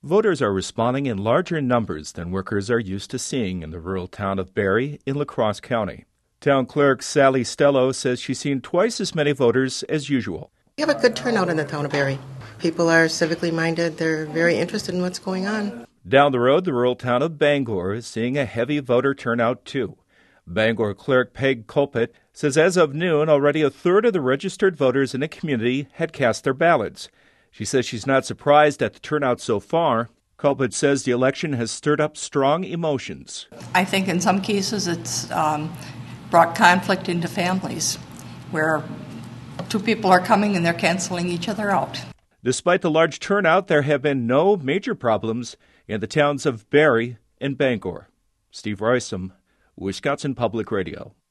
Voters are responding in larger numbers than workers are used to seeing in the rural town of Barrie in La Crosse County. Town clerk Sally Stello says she's seen twice as many voters as usual. We have a good turnout in the town of Barrie. People are civically minded. They're very interested in what's going on. Down the road, the rural town of Bangor is seeing a heavy voter turnout, too. Bangor clerk Peg Colpett says as of noon, already a third of the registered voters in the community had cast their ballots. She says she's not surprised at the turnout so far. Colpett says the election has stirred up strong emotions. I think in some cases it's brought conflict into families where two people are coming and they're canceling each other out. Despite the large turnout, there have been no major problems in the towns of Barrie and Bangor. Steve Roysam, Wisconsin Public Radio.